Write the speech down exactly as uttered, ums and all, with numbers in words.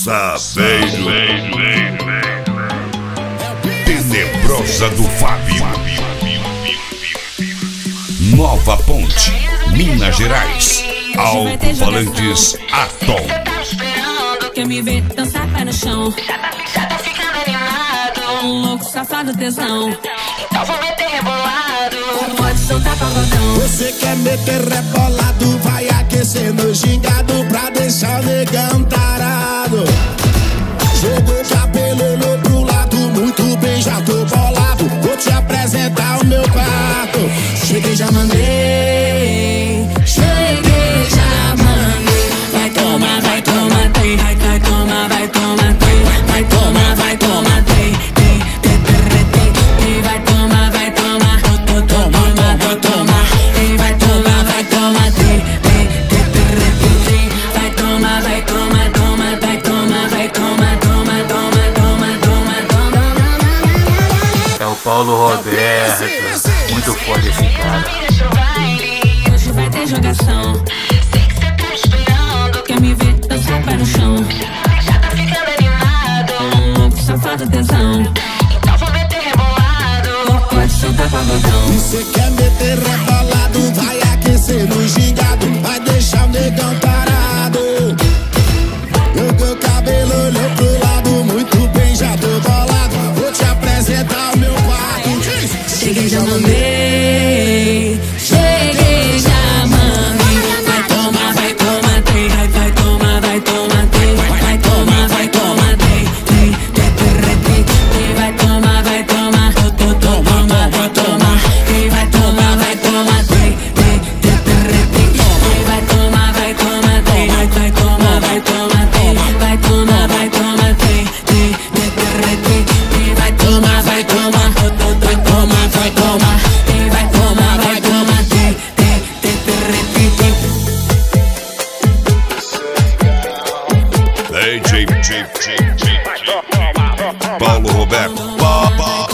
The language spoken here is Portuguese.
Saveiro, Tenebrosa do Fábio, Nova Ponte, Minas Gerais, Alto-Falantes, Atom. Quer me ver dançar pé no chão? Já tá, já tá ficando animado. Um louco, safado, tesão. Então vou meter rebolado. Pode soltar pagodão. Você quer meter rebolado? Vai aquecer no gingado pra deixar o negão tarado. Jogou o cabelo, olhou pro lado. Muito bem, já tô bolado. Vou te apresentar o meu quarto. Cheguei, já mandei. Cheguei, já mandei. Vai tomar, vai tomar, tem. Vai, vai tomar, vai tomar, tem. Vai tomar, vai tomar, tem. Tem, tem, tem, tem, tem. Vai tomar, vai tomar. Tô, tô, tomar, vou tomar. Tem, vai tomar, vai tomar, tem. Tem, tem, tem, tem, tem. Vai tomar, vai tomar, toma, vai tomar, vai tomar, toma, toma, toma, toma, toma. É o Paulo Roberto, muito foda esse cara. Hoje vai ter jogação. Sei que cê tá esperando. Quer me ver dançar pé no chão? Já tá ficando animado. Um louco, safado, tesão. Então vou meter rebolado. Pode soltar pagodão. E cê quer meter rebolado? Vai aquecer no gingado. Vai deixar o negão tarado. Jogou o cabelo, olhou pro lado. Muito bem, já tô bolado. Vou te apresentar o meu quarto. Cheguei, já mandei. Cheguei, já mandei. Vai tomar, vai tomar, tem. Vai, vai tomar, vai tomar, tem. Vai tomar, vai tomar, tem. Tem, tem, tem, tem, tem. Vai tomar, vai tomar. Tô, tô, tô, tomar, vou tomar. Tem, vai tomar, vai tomar, tem. Tem, tem, tem, tem, tem. Vai tomar, vai tomar, tem. Vai, vai tomar, vai tomar, tem. Vai tomar, vai tomar, tem. Tem, tem, tem, tem, tem. Vai tomar, vai tomar. Tô, tô, tô, tomar, vai tomar. Tem, vai tomar, vai tomar, tem. Tem, tem, tem, tem, tem. D J, J, J, J, Paulo Roberto, Baba.